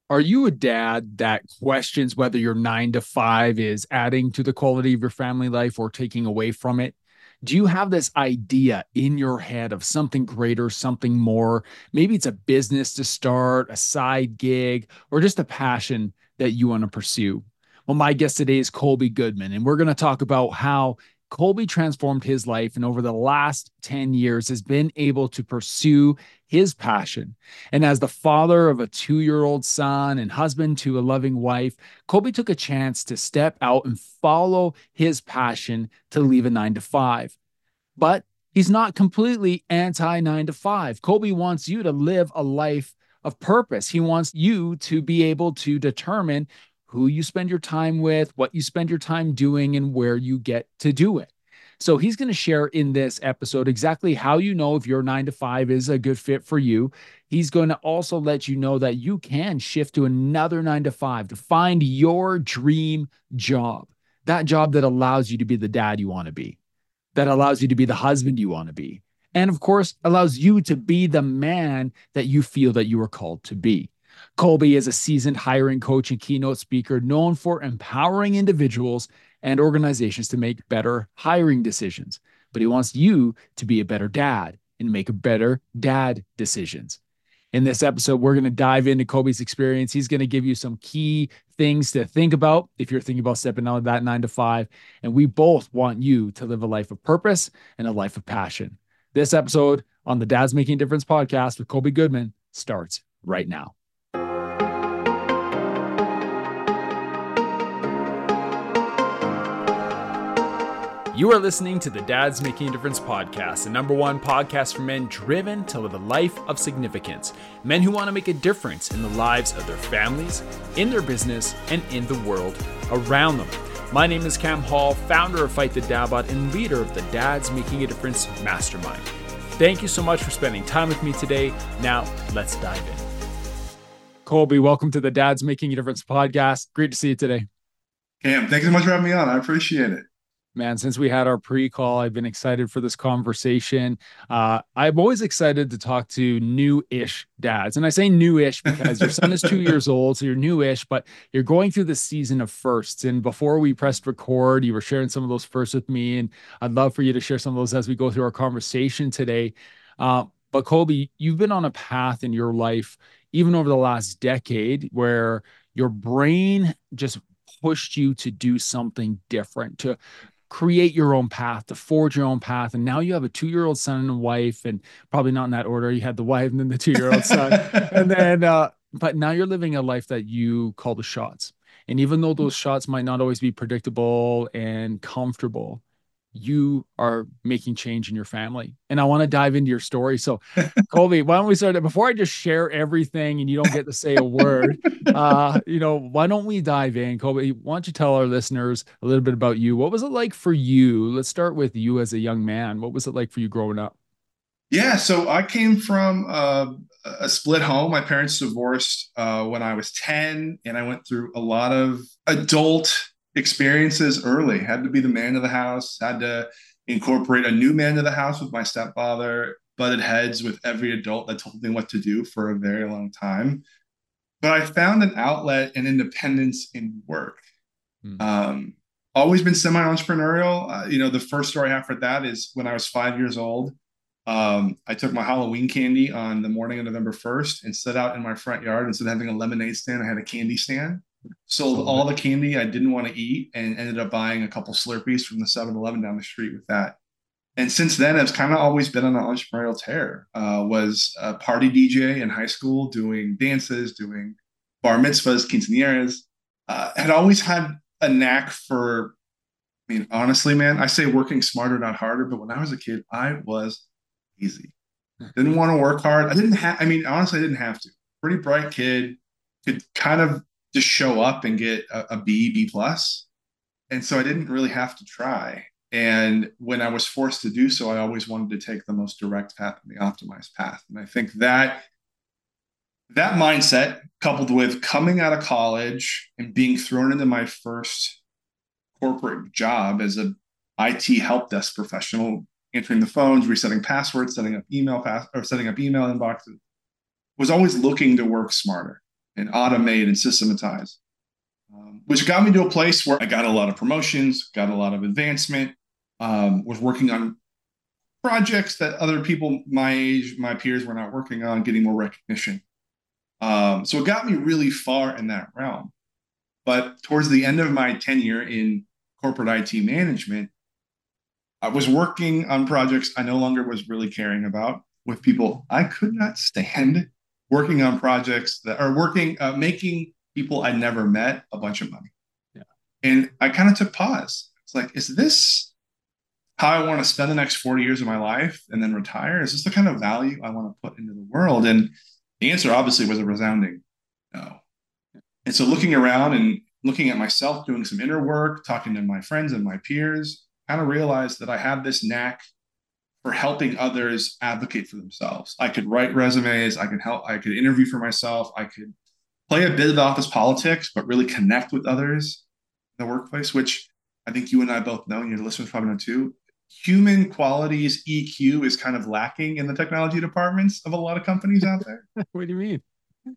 Are you a dad that questions whether your 9 to 5 is adding to the quality of your family life or taking away from it? Do you have this idea in your head of something greater, something more? Maybe it's a business to start, a side gig, or just a passion that you want to pursue. Well, my guest today is Colby Goodman, and we're going to talk about how Colby transformed his life and over the last 10 years has been able to pursue his passion. And as the father of a 2 year old son and husband to a loving wife, Colby took a chance to step out and follow his passion to leave a 9 to 5. But he's not completely anti 9 to 5. Colby wants you to live a life of purpose. He wants you to be able to determine who you spend your time with, what you spend your time doing, and where you get to do it. So he's going to share in this episode exactly how you know if your 9 to 5 is a good fit for you. He's going to also let you know that you can shift to another 9 to 5 to find your dream job, that job that allows you to be the dad you want to be, that allows you to be the husband you want to be, and of course, allows you to be the man that you feel that you are called to be. Colby is a seasoned hiring coach and keynote speaker known for empowering individuals and organizations to make better hiring decisions. But he wants you to be a better dad and make better dad decisions. In this episode, we're going to dive into Colby's experience. He's going to give you some key things to think about if you're thinking about stepping out of that 9 to 5. And we both want you to live a life of purpose and a life of passion. This episode on the Dads Making a Difference podcast with Colby Goodman starts right now. You are listening to the Dads Making a Difference podcast, the #1 podcast for men driven to live a life of significance. Men who want to make a difference in the lives of their families, in their business, and in the world around them. My name is Cam Hall, founder of Fight the Dadbot and leader of the Dads Making a Difference Mastermind. Thank you so much for spending time with me today. Now, let's dive in. Colby, welcome to the Dads Making a Difference podcast. Great to see you today. Cam, thanks so much for having me on. I appreciate it. Man, since we had our pre-call, I've been excited for this conversation. I'm always excited to talk to new-ish dads. And I say new-ish because your son is 2 years old, so you're new-ish, but you're going through the season of firsts. And before we pressed record, you were sharing some of those firsts with me, and I'd love for you to share some of those as we go through our conversation today. But Colby, you've been on a path in your life, even over the last decade, where your brain just pushed you to do something different, to create your own path, to forge your own path. And now you have a 2 year old son and a wife, and probably not in that order. You had the wife and then the 2 year old son. And then, but now you're living a life that you call the shots. And even though those shots might not always be predictable and comfortable, you are making change in your family. And I want to dive into your story. So, Colby, why don't we start? Before I just share everything and you don't get to say a word, why don't we dive in? Colby, why don't you tell our listeners a little bit about you? What was it like for you? Let's start with you as a young man. What was it like for you growing up? Yeah, so I came from a split home. My parents divorced when I was 10, and I went through a lot of adult experiences early. Had to be the man of the house, had to incorporate a new man to the house with my stepfather, butted heads with every adult that told me what to do for a very long time. But I found an outlet and independence in work. Hmm. Always been semi-entrepreneurial. The first story I have for that is when I was 5 years old. I took my Halloween candy on the morning of November 1st and set out in my front yard. Instead of having a lemonade stand, I had a candy stand. Sold all the candy I didn't want to eat and ended up buying a couple Slurpees from the 7-Eleven down the street with that. And since then, I've kind of always been on an entrepreneurial tear. Was a party DJ in high school, doing dances, doing bar mitzvahs, quinceañeras. Had always had a knack for, honestly, man, I say working smarter, not harder. But when I was a kid, I was easy. Didn't want to work hard. Honestly, I didn't have to. Pretty bright kid, could kind of just show up and get a B plus. And so I didn't really have to try. And when I was forced to do so, I always wanted to take the most direct path and the optimized path. And I think that mindset, coupled with coming out of college and being thrown into my first corporate job as a IT help desk professional, answering the phones, resetting passwords, setting up email inboxes, was always looking to work smarter. and automate and systematize, which got me to a place where I got a lot of promotions, got a lot of advancement, was working on projects that other people my age, my peers were not working on, getting more recognition. So it got me really far in that realm. But towards the end of my tenure in corporate IT management, I was working on projects I no longer was really caring about with people I could not stand, working on projects that are making people I never met a bunch of money. Yeah. And I kind of took pause. It's like, is this how I want to spend the next 40 years of my life and then retire? Is this the kind of value I want to put into the world? And the answer obviously was a resounding no. And so looking around and looking at myself, doing some inner work, talking to my friends and my peers, kind of realized that I had this knack for helping others advocate for themselves. I could write resumes, I could interview for myself, I could play a bit of office politics, but really connect with others in the workplace, which I think you and I both know, and your listeners probably know too. Human qualities, EQ, is kind of lacking in the technology departments of a lot of companies out there. What do you mean?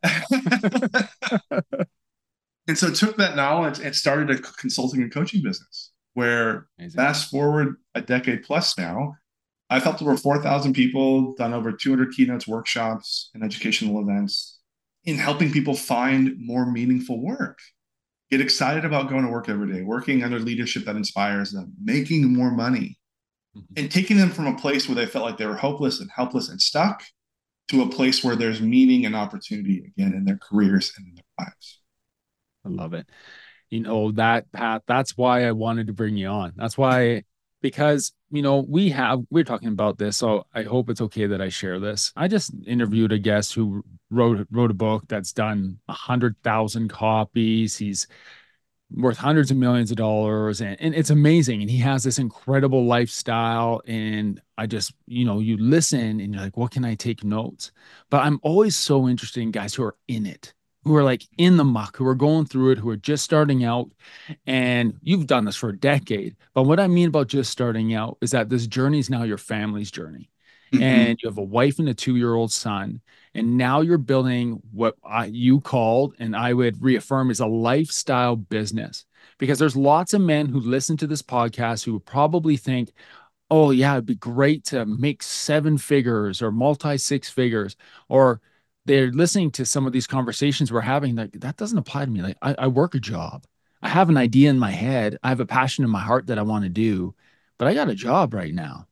And so took that knowledge and started a consulting and coaching business where Amazing. fast forward a decade plus now, I've helped over 4,000 people, done over 200 keynotes, workshops, and educational events in helping people find more meaningful work, get excited about going to work every day, working under leadership that inspires them, making more money, and taking them from a place where they felt like they were hopeless and helpless and stuck to a place where there's meaning and opportunity again in their careers and in their lives. I love it. You know, that path, that's why I wanted to bring you on. That's why, because, you know, we're talking about this, so I hope it's okay that I share this. I just interviewed a guest who wrote a book that's done 100,000 copies. He's worth hundreds of millions of dollars, and it's amazing. And he has this incredible lifestyle. And I just, you know, you listen and you're like, what can I take notes? But I'm always so interested in guys who are in it, who are like in the muck, who are going through it, who are just starting out. And you've done this for a decade. But what I mean about just starting out is that this journey is now your family's journey. Mm-hmm. And you have a wife and a 2-year-old son. And now you're building what you called, and I would reaffirm, is a lifestyle business. Because there's lots of men who listen to this podcast who probably think, oh, yeah, it'd be great to make 7 figures or multi 6 figures. Or they're listening to some of these conversations we're having, like, that doesn't apply to me. Like, I work a job. I have an idea in my head. I have a passion in my heart that I want to do, but I got a job right now.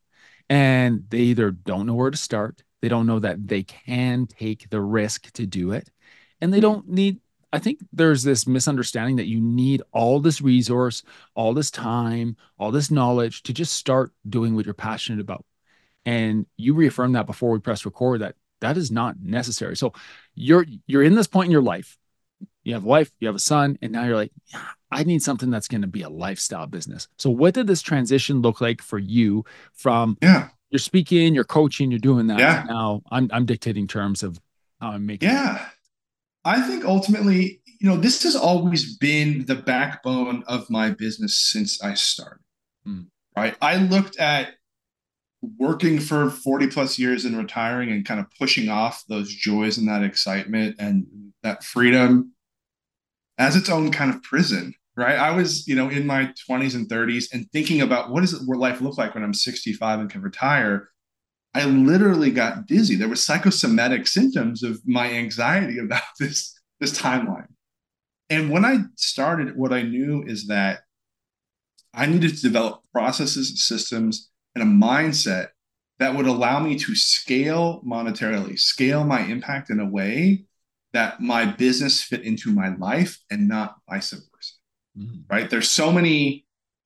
And they either don't know where to start, they don't know that they can take the risk to do it, and they don't need. I think there's this misunderstanding that you need all this resource, all this time, all this knowledge to just start doing what you're passionate about. And you reaffirmed that before we press record, that that is not necessary. So you're in this point in your life. You have a wife, you have a son, and now you're like, yeah, I need something that's going to be a lifestyle business. So what did this transition look like for you from you're speaking, you're coaching, you're doing that, Yeah. now I'm dictating terms of how I'm making it. I think ultimately, you know, this has always been the backbone of my business since I started. Right. I looked at working for 40 plus years and retiring and kind of pushing off those joys and that excitement and that freedom as its own kind of prison. Right. I was, you know, in my 20s and 30s and thinking about what life look like when I'm 65 and can retire. I literally got dizzy. There were psychosomatic symptoms of my anxiety about this timeline. And when I started, what I knew is that I needed to develop processes, systems, and a mindset that would allow me to scale monetarily, scale my impact in a way that my business fit into my life and not vice versa. Right? There's so many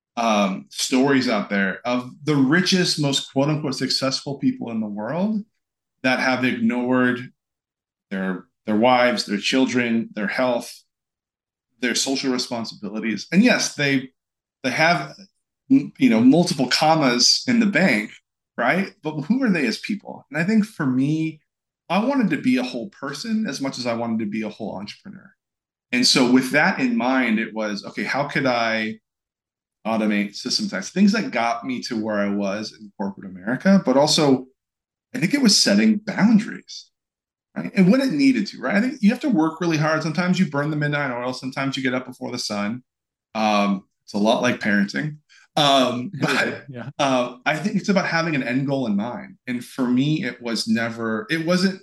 stories out there of the richest, most quote unquote successful people in the world that have ignored their wives, their children, their health, their social responsibilities. And yes, they have, you know, multiple commas in the bank, right? But who are they as people? And I think for me, I wanted to be a whole person as much as I wanted to be a whole entrepreneur. And so with that in mind, it was, okay, how could I automate, systematize, things that got me to where I was in corporate America, but also I think it was setting boundaries. right? And when it needed to, right? I think you have to work really hard. Sometimes you burn the midnight oil. Sometimes you get up before the sun. It's a lot like parenting. But Yeah. I think it's about having an end goal in mind. And for me, it wasn't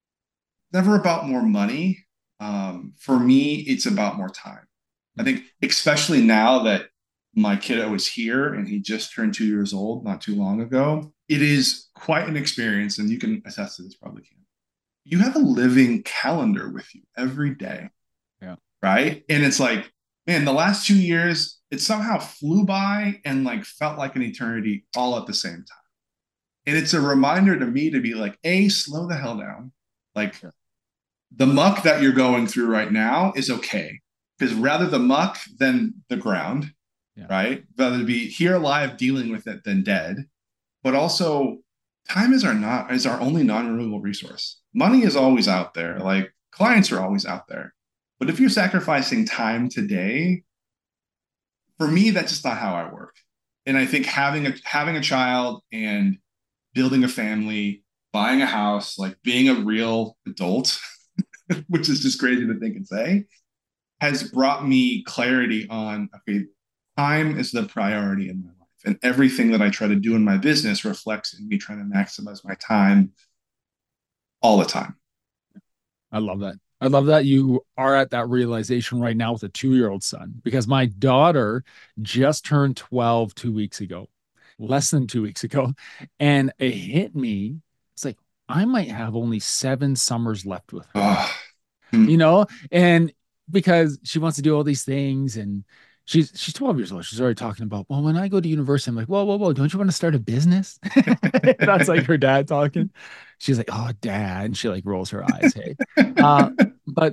never about more money. For me, it's about more time. I think, especially now that my kiddo is here and he just turned 2 years old not too long ago, it is quite an experience. And you can attest to this, probably can. You have a living calendar with you every day, Yeah. right? And it's like, man, the last 2 years, it somehow flew by and like felt like an eternity all at the same time. And it's a reminder to me to be like, A, slow the hell down. Like, Yeah. the muck that you're going through right now is okay. Because rather the muck than the ground, Yeah. right? Rather be here alive dealing with it than dead. But also, time is our only non-renewable resource. Money is always out there. Like, clients are always out there. But if you're sacrificing time today, for me, that's just not how I work. And I think having a child and building a family, buying a house, like being a real adult, which is just crazy to think and say, has brought me clarity on, okay, time is the priority in my life. And everything that I try to do in my business reflects in me trying to maximize my time all the time. I love that. I love that you are at that realization right now with a 2-year-old son, because my daughter just turned 12 2 weeks ago, less than 2 weeks ago. And it hit me. It's like, I might have only 7 summers left with her, Oh, mm, you know? And because she wants to do all these things, and she's 12 years old. She's already talking about, well, when I go to university, I'm like, whoa, whoa, whoa, don't you want to start a business? That's like her dad talking. She's like, oh, dad. And she like rolls her eyes. Hey. Uh, but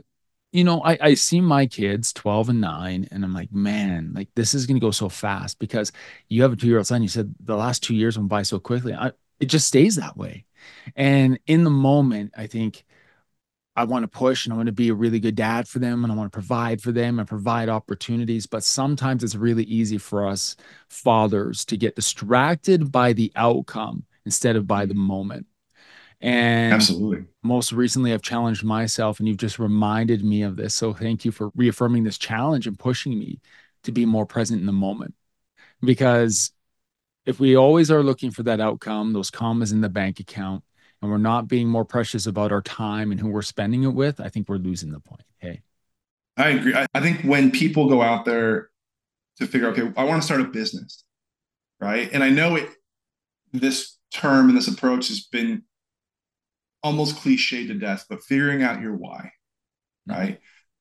I see my kids 12 and 9, and I'm like, man, like this is gonna go so fast because you have a 2-year-old son. You said the last 2 years went by so quickly. It just stays that way. And in the moment, I think I want to push and I want to be a really good dad for them and I want to provide for them and provide opportunities. But sometimes it's really easy for us fathers to get distracted by the outcome instead of by the moment. And absolutely. most recently, I've challenged myself, and you've just reminded me of this. So thank you for reaffirming this challenge and pushing me to be more present in the moment. Because if we always are looking for that outcome, those commas in the bank account, and we're not being more precious about our time and who we're spending it with, I think we're losing the point. Hey, I agree. I think when people go out there to figure, okay, I want to start a business, right? And I know this term and this approach has been almost cliche to death, but figuring out your why, right?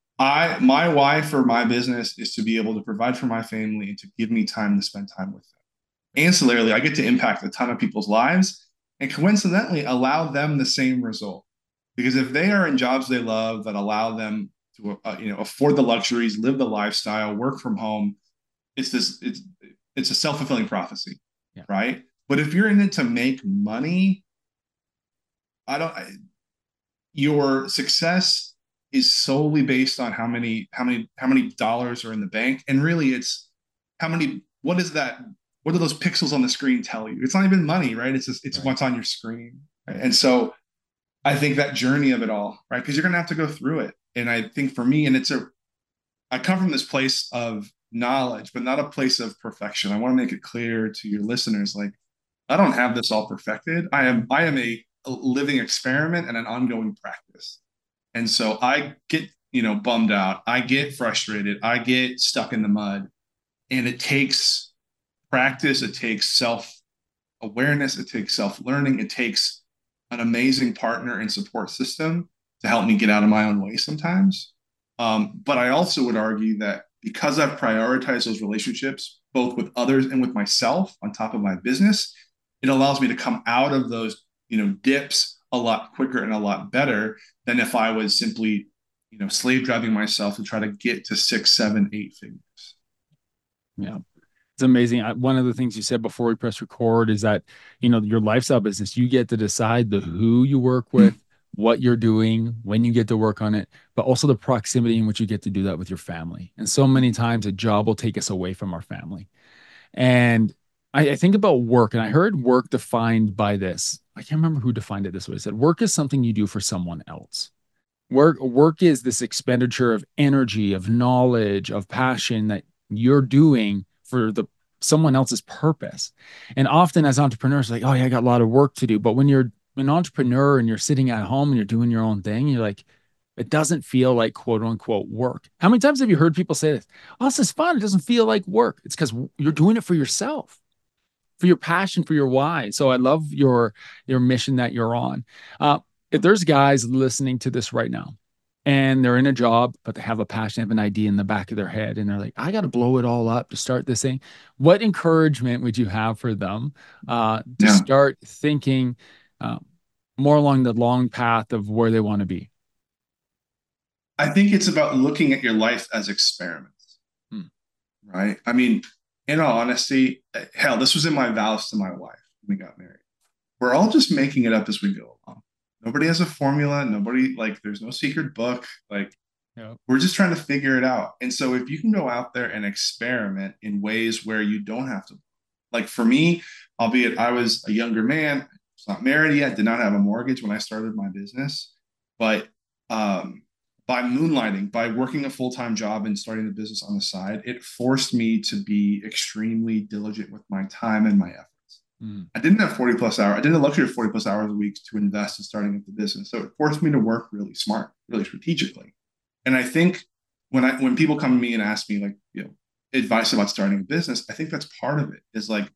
My why for my business is to be able to provide for my family and to give me time to spend time with them. Ancillarily, I get to impact a ton of people's lives and coincidentally allow them the same result. Because if they are in jobs they love that allow them to afford the luxuries, live the lifestyle, work from home, it's a self-fulfilling prophecy, yeah, right? But if you're in it to make money, I don't I, your success is solely based on how many dollars are in the bank, and really it's how many what is that what do those pixels on the screen tell you? It's not even money, right? It's right. what's on your screen, right? And so I think that journey of it all, right? Because you're gonna have to go through it. And I think for me, and I come from this place of knowledge, but not a place of perfection. I want to make it clear to your listeners, like I don't have this all perfected. I am a living experiment and an ongoing practice. And so I get, bummed out. I get frustrated. I get stuck in the mud. And it takes practice. It takes self awareness. It takes self learning. It takes an amazing partner and support system to help me get out of my own way sometimes. But I also would argue that because I've prioritized those relationships, both with others and with myself on top of my business, it allows me to come out of those, dips a lot quicker and a lot better than if I was simply, slave driving myself to try to get to 6, 7, 8 figures. Yeah. It's amazing. One of the things you said before we press record is that, your lifestyle business, you get to decide the who you work with, what you're doing, when you get to work on it, but also the proximity in which you get to do that with your family. And so many times a job will take us away from our family. And I think about work, and I heard work defined by this. I can't remember who defined it this way. It said work is something you do for someone else. Work is this expenditure of energy, of knowledge, of passion that you're doing for the someone else's purpose. And often as entrepreneurs, like, oh yeah, I got a lot of work to do. But when you're an entrepreneur and you're sitting at home and you're doing your own thing, you're like, it doesn't feel like quote unquote work. How many times have you heard people say this? Oh, this is fun. It doesn't feel like work. It's because you're doing it for yourself, for your passion, for your why. So I love your mission that you're on. If there's guys listening to this right now and they're in a job, but they have a passion, have an idea in the back of their head, and they're like, I got to blow it all up to start this thing. What encouragement would you have for them to Yeah. start thinking uh, more along the long path of where they want to be? I think it's about looking at your life as experiments, Hmm. right? I mean, in all honesty, hell, this was in my vows to my wife when we got married. We're all just making it up as we go along. Nobody has a formula. Nobody, like, there's no secret book. Like, Yeah. we're just trying to figure it out. And so if you can go out there and experiment in ways where you don't have to, like for me, albeit I was a younger man, was not married yet, did not have a mortgage when I started my business, but um, by moonlighting, by working a full-time job and starting the business on the side, it forced me to be extremely diligent with my time and my efforts. Hmm. I didn't have 40 plus hours. I didn't have the luxury of 40 plus hours a week to invest in starting up the business. So it forced me to work really smart, really strategically. And I think when people come to me and ask me like, advice about starting a business, I think that's part of it. Is like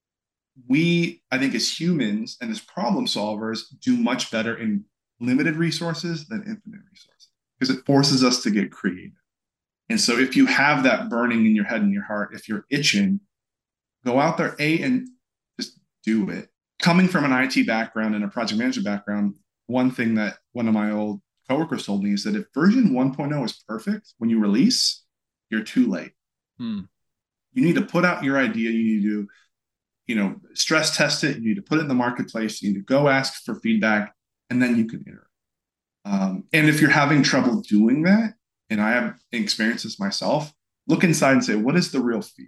I think as humans and as problem solvers do much better in limited resources than infinite resources because it forces us to get creative. And so if you have that burning in your head and your heart, if you're itching, go out there, and just do it. Coming from an IT background and a project management background, one thing that one of my old coworkers told me is that if version 1.0 is perfect when you release, you're too late. Hmm. You need to put out your idea. You need to, stress test it. You need to put it in the marketplace. You need to go ask for feedback, and then you can iterate. And if you're having trouble doing that, and I have experienced this myself, look inside and say, what is the real fear?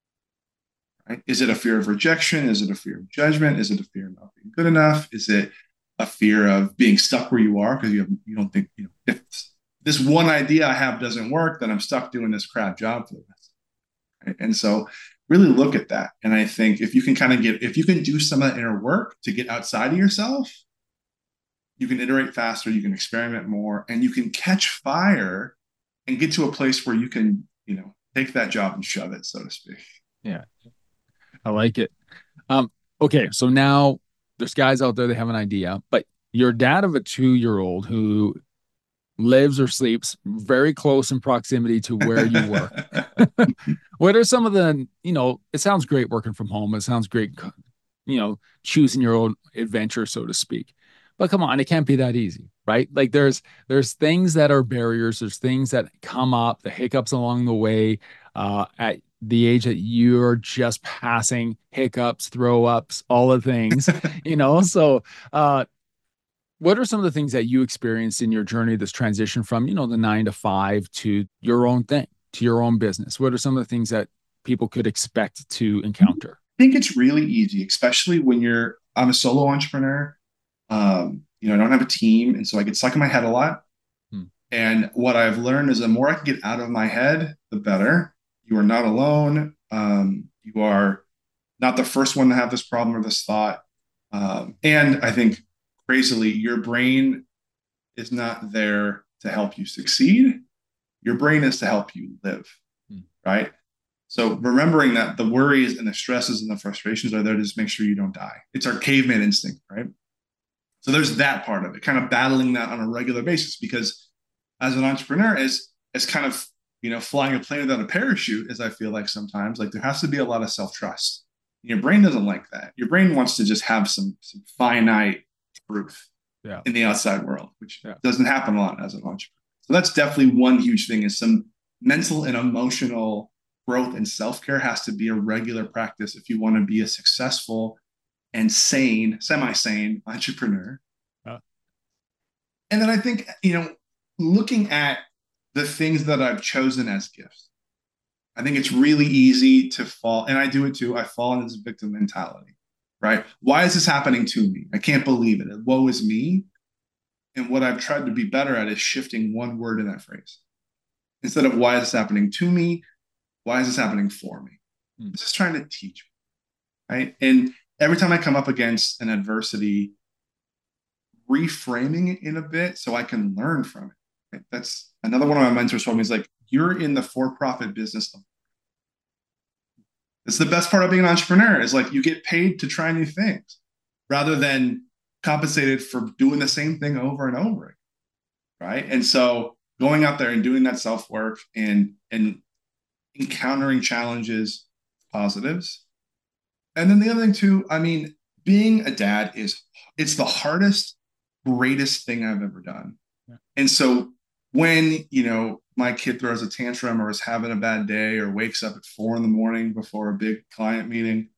Right? Is it a fear of rejection? Is it a fear of judgment? Is it a fear of not being good enough? Is it a fear of being stuck where you are because you don't think, if this one idea I have doesn't work, then I'm stuck doing this crap job for the rest. Right? And so really look at that. And I think if you can if you can do some of that inner work to get outside of yourself, you can iterate faster, you can experiment more, and you can catch fire and get to a place where you can, take that job and shove it, so to speak. Yeah, I like it. Um, okay, so now there's guys out there that have an idea, but you're dad of a 2-year-old who lives or sleeps very close in proximity to where you work. What are some of the, it sounds great working from home. It sounds great, choosing your own adventure, so to speak. But come on, it can't be that easy, right? Like there's things that are barriers, there's things that come up, the hiccups along the way, at the age that you're just passing, hiccups, throw ups, all the things, So what are some of the things that you experienced in your journey, this transition from, the 9 to 5 to your own thing, to your own business? What are some of the things that people could expect to encounter? I think it's really easy, especially when I'm a solo entrepreneur. I don't have a team, and so I get stuck in my head a lot. Hmm. And what I've learned is the more I can get out of my head, the better. You are not alone. You are not the first one to have this problem or this thought. And I think crazily, your brain is not there to help you succeed. Your brain is to help you live, right? So remembering that the worries and the stresses and the frustrations are there to just make sure you don't die. It's our caveman instinct, right? So there's that part of it, kind of battling that on a regular basis, because as an entrepreneur, as kind of, flying a plane without a parachute, as I feel like sometimes, like there has to be a lot of self-trust. Your brain doesn't like that. Your brain wants to just have some finite truth in the outside world, which doesn't happen a lot as an entrepreneur. So that's definitely one huge thing, is some mental and emotional growth and self-care has to be a regular practice if you want to be a successful and sane, semi-sane entrepreneur. And then I think, looking at the things that I've chosen as gifts, I think it's really easy to fall, and I do it too. I fall into this victim mentality. right? Why is this happening to me? I can't believe it. Woe is me. And what I've tried to be better at is shifting one word in that phrase. Instead of why is this happening to me? Why is this happening for me? Mm. This is trying to teach me, right? And every time I come up against an adversity, reframing it in a bit so I can learn from it. Right? That's another one of my mentors told me is like, you're in the for-profit business. It's the best part of being an entrepreneur is like you get paid to try new things rather than compensated for doing the same thing over and over again. Right. And so going out there and doing that self-work and encountering challenges, positives. And then the other thing too, I mean, being a dad it's the hardest, greatest thing I've ever done. Yeah. And so when, my kid throws a tantrum or is having a bad day or wakes up at 4 a.m. before a big client meeting,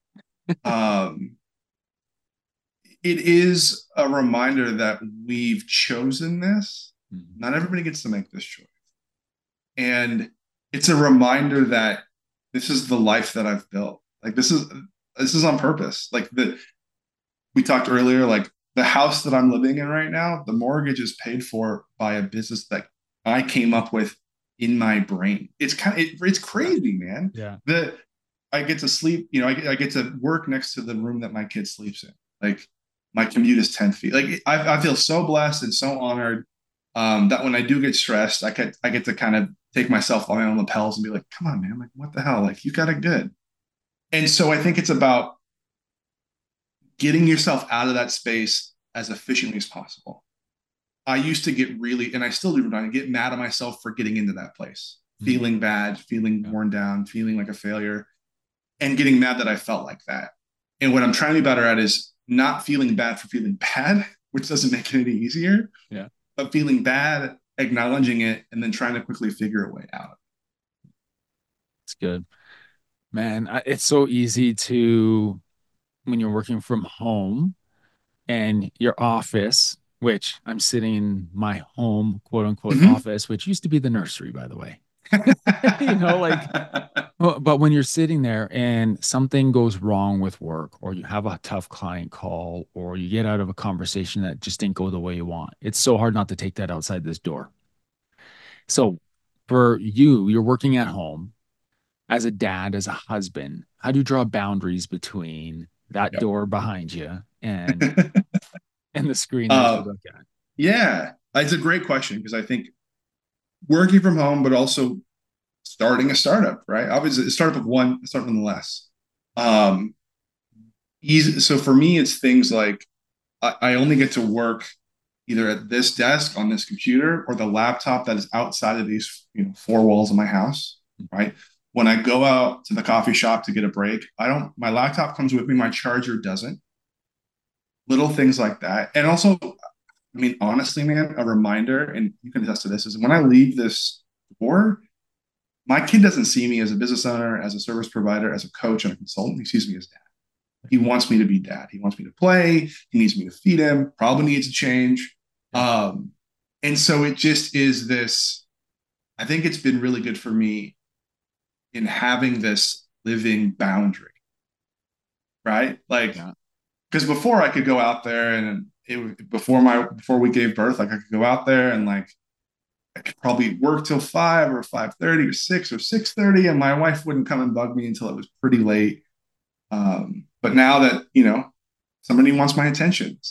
it is a reminder that we've chosen this. Mm-hmm. Not everybody gets to make this choice. And it's a reminder that this is the life that I've built. Like this is on purpose. Like we talked earlier, like the house that I'm living in right now, the mortgage is paid for by a business that I came up with in my brain. It's it's crazy, man. Yeah. I get to sleep, I get to work next to the room that my kid sleeps in. Like my commute is 10 feet. Like I feel so blessed and so honored that when I do get stressed, I get to kind of take myself on my own lapels and be like, come on, man, like what the hell? Like you got it good. And so I think it's about getting yourself out of that space as efficiently as possible. I used to get really, and I still do, get mad at myself for getting into that place, feeling bad, feeling worn down, feeling like a failure, and getting mad that I felt like that. And what I'm trying to be better at is not feeling bad for feeling bad, which doesn't make it any easier. Yeah. But feeling bad, acknowledging it, and then trying to quickly figure a way out. It's good, man. It's so easy to, when you're working from home and your office, which I'm sitting in my home, quote unquote, office, which used to be the nursery, by the way. But when you're sitting there and something goes wrong with work, or you have a tough client call, or you get out of a conversation that just didn't go the way you want, it's so hard not to take that outside this door. So for you, you're working at home as a dad, as a husband. How do you draw boundaries between that door behind you and the screen that you look at? Yeah, it's a great question because I think working from home, but also starting a startup, right? Obviously, a startup of one, a startup nonetheless. Easy. So for me, it's things like I only get to work either at this desk on this computer or the laptop that is outside of these four walls of my house, right? When I go out to the coffee shop to get a break, my laptop comes with me, my charger doesn't. Little things like that. And also, I mean, honestly, man, a reminder, and you can attest to this, is when I leave this door, my kid doesn't see me as a business owner, as a service provider, as a coach and a consultant. He sees me as dad. He wants me to be dad. He wants me to play. He needs me to feed him, probably needs a change. And so it just is this, I think it's been really good for me in having this living boundary, right? Like, because before I could go out there and before we gave birth, like I could go out there and like I could probably work till 5 or 5:30 or 6 or 6:30, and my wife wouldn't come and bug me until it was pretty late. But now that somebody wants my attention,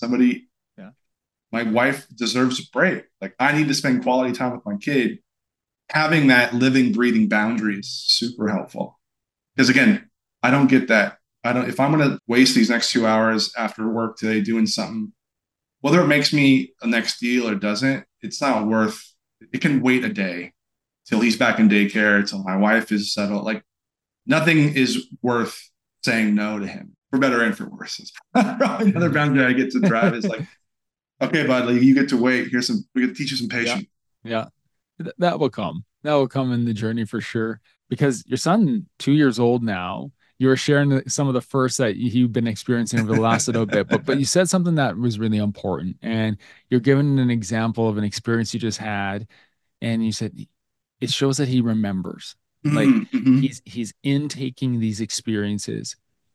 my wife deserves a break. Like I need to spend quality time with my kid. Having that living, breathing boundary is super helpful. Because again, I don't get that. If I'm going to waste these next 2 hours after work today doing something, whether it makes me a next deal or doesn't, it's not worth. It can wait a day till he's back in daycare, till my wife is settled. Like nothing is worth saying no to him, for better and for worse. Probably another boundary I get to drive is like, okay, bud, like you get to wait. We get to teach you some patience. Yeah. That will come. That will come in the journey for sure. Because your son, 2 years old now, you were sharing some of the first that you've been experiencing over the last little bit, but you said something that was really important, and you're giving an example of an experience you just had, and you said it shows that he remembers, like he's intaking these experiences,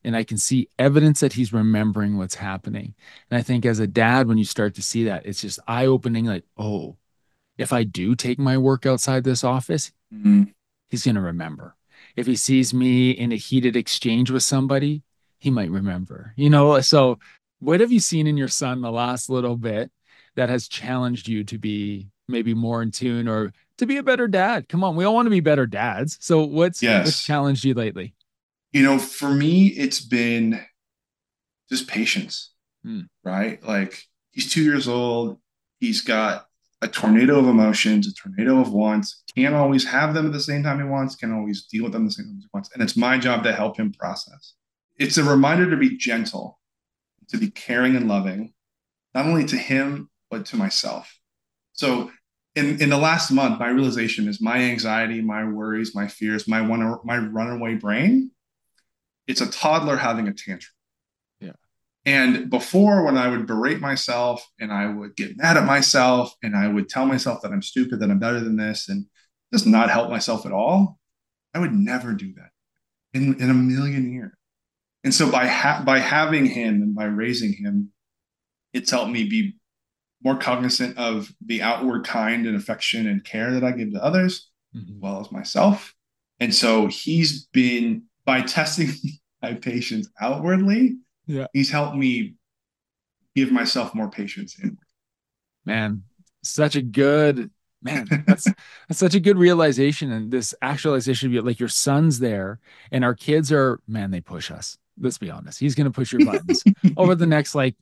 and I can see evidence that he's remembering what's happening. And I think as a dad, when you start to see that, it's just eye opening like, oh, if I do take my work outside this office, Mhm. he's going to remember. If he sees me in a heated exchange with somebody, he might remember. So what have you seen in your son the last little bit that has challenged you to be maybe more in tune or to be a better dad? Come on, we all want to be better dads. So what's Yes. challenged you lately? For me, it's been just patience, Hmm. right? Like he's 2 years old. He's got a tornado of emotions, a tornado of wants. Can't always have them at the same time he wants. Can't always deal with them at the same time he wants. And it's my job to help him process. It's a reminder to be gentle, to be caring and loving, not only to him but to myself. So in the last month, my realization is my anxiety, my worries, my fears, my runaway brain. It's a toddler having a tantrum. Yeah. And before, when I would berate myself and I would get mad at myself and I would tell myself that I'm stupid, that I'm better than this, and just not help myself at all, I would never do that in a million years. And so by having him and by raising him, it's helped me be more cognizant of the outward kind and affection and care that I give to others, as Mhm. well as myself. And so he's been, by testing my patience outwardly, Yeah. he's helped me give myself more patience in. Man, such a good man. That's such a good realization and this actualization of you, like your son's there and our kids are, man, they push us. Let's be honest. He's going to push your buttons over the next like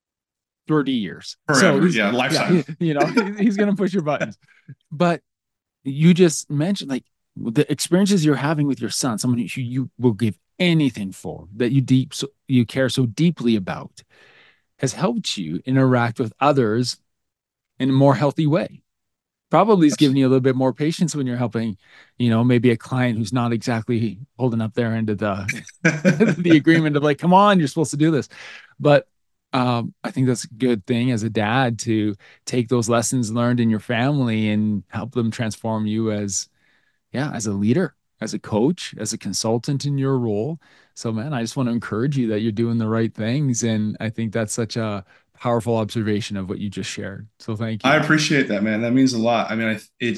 30 years. So Forever. Yeah. Lifetime. he's going to push your buttons. But you just mentioned like the experiences you're having with your son, someone who you will give anything for, that you care so deeply about, has helped you interact with others in a more healthy way. Probably is Yes. giving you a little bit more patience when you're helping, maybe a client who's not exactly holding up their end of the the agreement of like, come on, you're supposed to do this. But I think that's a good thing as a dad to take those lessons learned in your family and help them transform you as a leader, as a coach, as a consultant in your role. So, man, I just want to encourage you that you're doing the right things. And I think that's such a powerful observation of what you just shared. So, thank I you. appreciate that, man. That means a lot. I mean,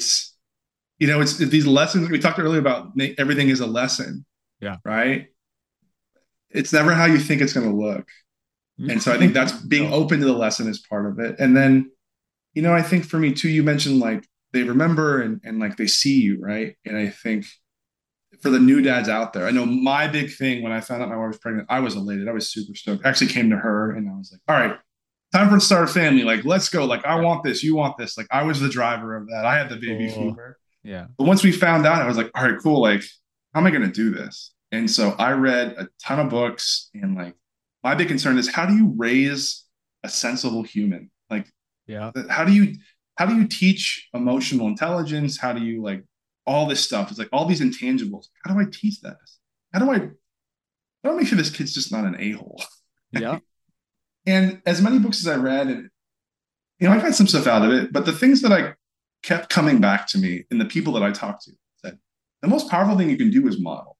it's these lessons we talked earlier about. Everything is a lesson, Yeah. right? It's never how you think it's going to look. And so I think that's being No. open to the lesson is part of it. And then, I think for me too, you mentioned like they remember and like they see you, right? And I think for the new dads out there, I know my big thing when I found out my wife was pregnant, I was elated. I was super stoked. I actually came to her and I was like, all right, time for to start a family. Like, let's go. Like, I Yeah. want this. You want this. Like, I was the driver of that. I had the baby Oh, fever. yeah. But once we found out, I was like, all right, cool. Like, how am I going to do this? And so I read a ton of books and like my big concern is how do you raise a sensible human? Like, Yeah. how do you teach emotional intelligence? How do you like all this stuff? It's like all these intangibles. How do I teach that? How do I make sure this kid's just not an a-hole? Yeah. And as many books as I read, and I got some stuff out of it, but the things that I kept coming back to me and the people that I talked to said the most powerful thing you can do is model.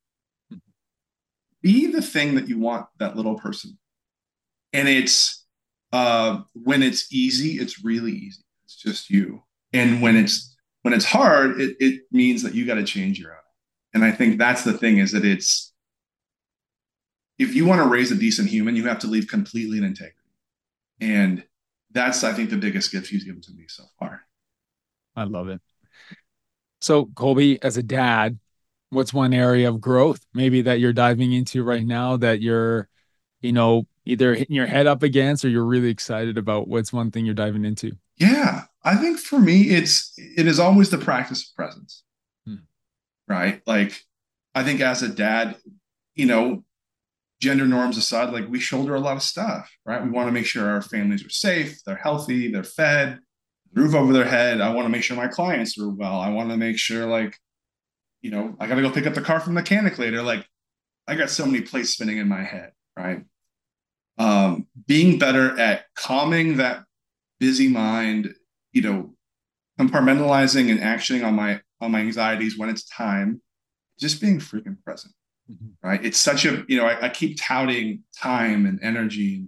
Be the thing that you want that little person. And it's when it's easy, it's really easy. It's just you. And when it's hard, it means that you got to change your own. And I think that's the thing is that it's if you want to raise a decent human, you have to leave completely in integrity. And that's I think the biggest gift he's given to me so far. I love it. So, Colby, as a dad, what's one area of growth maybe that you're diving into right now that you're, either hitting your head up against or you're really excited about? What's one thing you're diving into? Yeah, I think for me, it is always the practice of presence, Hmm. right? Like, I think as a dad, you know, gender norms aside, like we shoulder a lot of stuff, right? We want to make sure our families are safe, they're healthy, they're fed, roof over their head. I want to make sure my clients are well. I want to make sure, like, I got to go pick up the car from the mechanic later. Like, I got so many plates spinning in my head, right? Being better at calming that busy mind, you know, compartmentalizing and actioning on my anxieties when it's time, just being freaking present. right? It's such a, I keep touting time and energy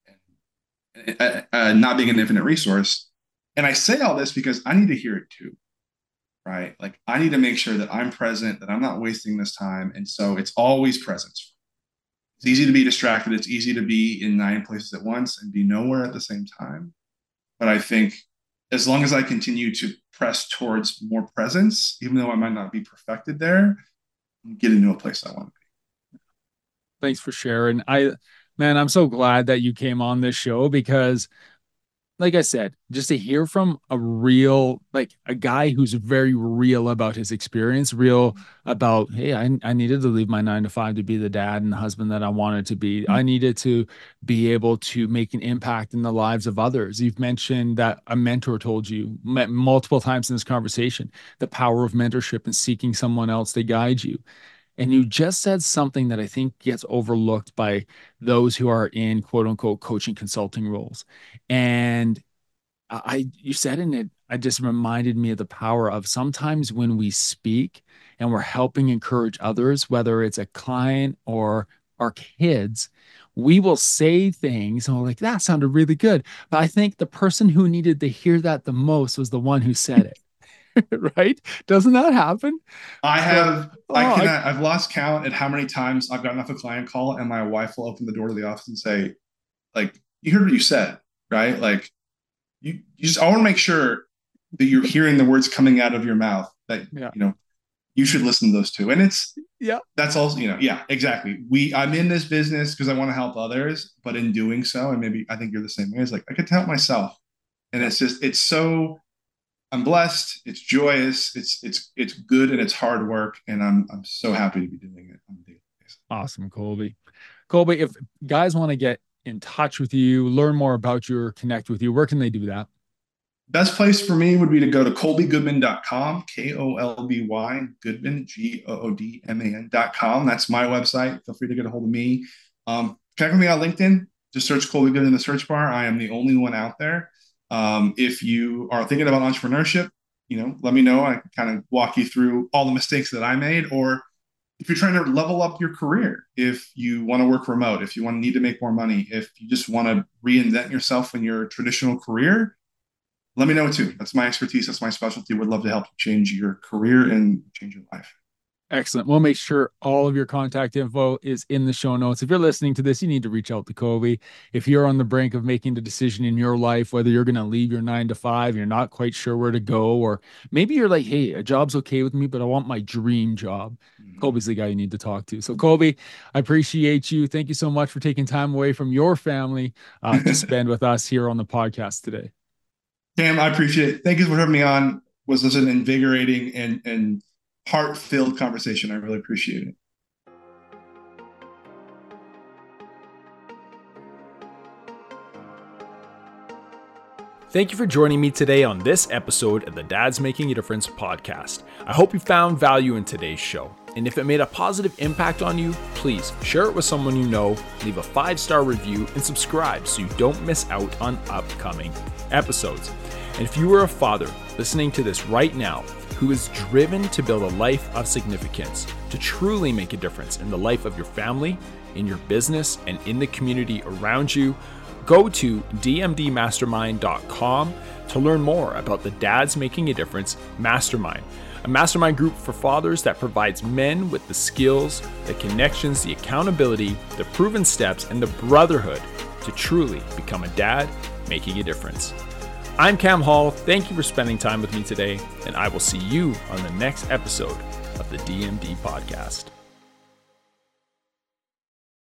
and not being an infinite resource. And I say all this because I need to hear it too, right? Like I need to make sure that I'm present, that I'm not wasting this time. And so it's always presence. It's easy to be distracted. It's easy to be in 9 places at once and be nowhere at the same time. But I think as long as I continue to press towards more presence, even though I might not be perfected there, I'm getting to a place I want to be. Thanks for sharing. Man, I'm so glad that you came on this show because, like I said, just to hear from like a guy who's very real about his experience, real about, hey, I needed to leave my 9 to 5 to be the dad and the husband that I wanted to be. I needed to be able to make an impact in the lives of others. You've mentioned that a mentor told you multiple times in this conversation, the power of mentorship and seeking someone else to guide you. And you just said something that I think gets overlooked by those who are in quote unquote coaching consulting roles. And you said in it, I just reminded me of the power of sometimes when we speak and we're helping encourage others, whether it's a client or our kids, we will say things and we're like, that sounded really good. But I think the person who needed to hear that the most was the one who said it. Right? Doesn't that happen? I've lost count at how many times I've gotten off a client call and my wife will open the door to the office and say, like, you heard what you said, right? Like, I want to make sure that you're hearing the words coming out of your mouth that, you should listen to those too. And that's also, yeah, exactly. I'm in this business because I want to help others, but in doing so, and maybe I think you're the same way, it's like, I could help myself. And it's so, I'm blessed. It's joyous. It's good and it's hard work. And I'm so happy to be doing it on a daily basis. Awesome, Colby. Colby, if guys want to get in touch with you, learn more about you, or connect with you, where can they do that? Best place for me would be to go to colbygoodman.com, Kolby Goodman, Goodman.com. That's my website. Feel free to get a hold of me. Check with me on LinkedIn. Just search Colby Goodman in the search bar. I am the only one out there. If you are thinking about entrepreneurship, let me know. I can kind of walk you through all the mistakes that I made, or if you're trying to level up your career, if you want to work remote, if you need to make more money, if you just want to reinvent yourself in your traditional career, let me know too. That's my expertise. That's my specialty. Would love to help you change your career and change your life. Excellent. We'll make sure all of your contact info is in the show notes. If you're listening to this, you need to reach out to Colby. If you're on the brink of making the decision in your life, whether you're going to leave your 9 to 5, you're not quite sure where to go, or maybe you're like, hey, a job's okay with me, but I want my dream job. Colby's the guy you need to talk to. So Colby, I appreciate you. Thank you so much for taking time away from your family to spend with us here on the podcast today. Cam, I appreciate it. Thank you for having me on. Was this an invigorating and heart-filled conversation? I really appreciate it. Thank you for joining me today on this episode of the Dad's Making a Difference podcast. I hope you found value in today's show. And if it made a positive impact on you, please share it with someone you know, leave a 5-star review, and subscribe so you don't miss out on upcoming episodes. And if you are a father listening to this right now who is driven to build a life of significance, to truly make a difference in the life of your family, in your business, and in the community around you, go to dmdmastermind.com to learn more about the Dads Making a Difference Mastermind, a mastermind group for fathers that provides men with the skills, the connections, the accountability, the proven steps, and the brotherhood to truly become a dad making a difference. I'm Cam Hall. Thank you for spending time with me today, and I will see you on the next episode of the DMD podcast.